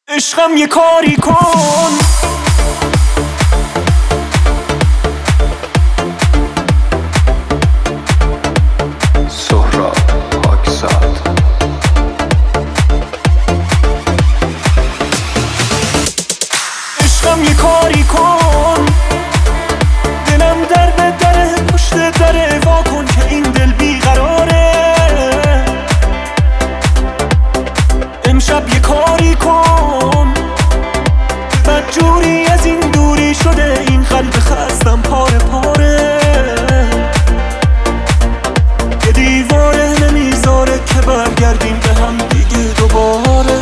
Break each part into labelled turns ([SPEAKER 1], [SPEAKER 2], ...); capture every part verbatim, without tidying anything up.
[SPEAKER 1] عشقم یه کاری کن.
[SPEAKER 2] سهراب پاکزاد.
[SPEAKER 1] عشقم یه کاری کن، دلم در به دره، پشت دره وا کن که این دل بیقراره. امشب یه کاری کن، بدجوری از این دوری شده این قلب خستم پاره پاره. یه دیواره نمیذاره که برگردیم به هم دیگه دوباره.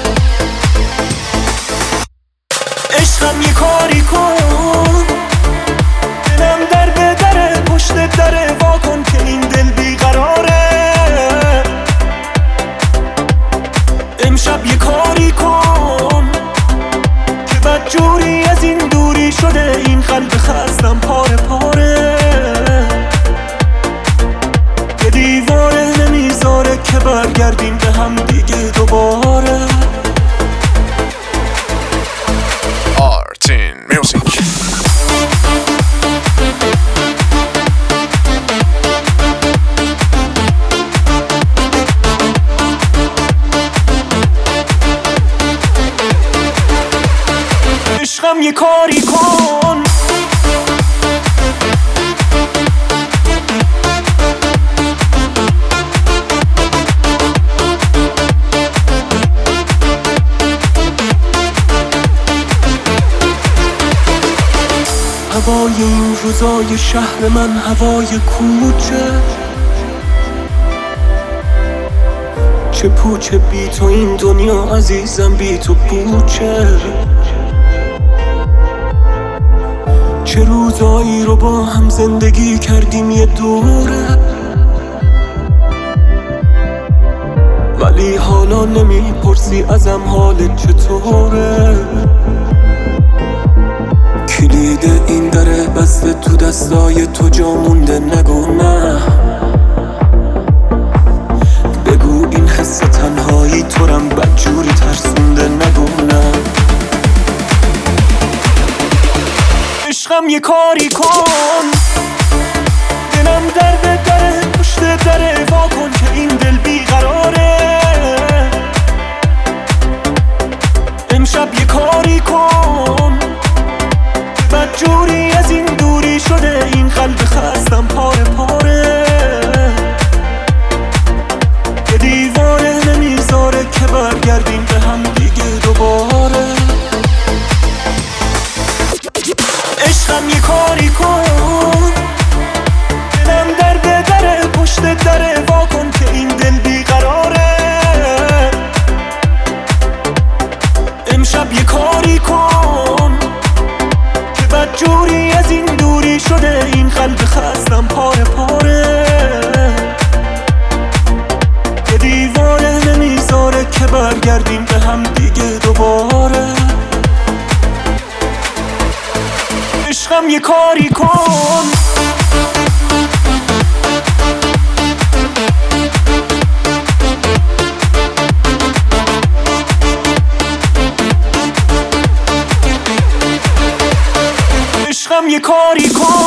[SPEAKER 1] عشقم یه کاری کن، دلم در به دره، پشت دره وا کن که این دل بیقراره. امشب یه کاری کن که بدجوری از این دوری شده این قلب خستم پاره پاره. یه دیواره نمیذاره که برگردیم به هم دیگه دوباره.
[SPEAKER 3] آرتین میوزیک.
[SPEAKER 1] عشقم یه کاری کن، هوای این روزای شهر من هوای کوچه، چه پوچه بی تو این دنیا عزیزم، بی تو پوچه. چه روزایی رو با هم زندگی کردیم یه دوره، ولی حالا نمیپرسی ازم حالت چطوره. کلید این دره بسته تو دستای تو، جا مونده نگو نه. بگو این حس تنهایی تو رم بدجوری ترسونده، نگو نه. عشقم یه کاری کن، دلم در به دره، پشت دره وا کن که این دل بیقراره. امشب یه کاری کن، بدجوری از این دوری شده این قلب خستم پاره پاره. یه دیواره نمیذاره که برگردیم به هم دیگه دوباره. عشقم یه کاری کن، دلم در به دره، پشت دره وا کن که این دل بیقراره. امشب یه کاری کن که بدجوری از این دوری شده این قلب خستم پاره پاره. یه دیواره نمیذاره که برگردیم به هم دیگه دوباره. عشقم یه کاری کن. عشقم یه کاری کن.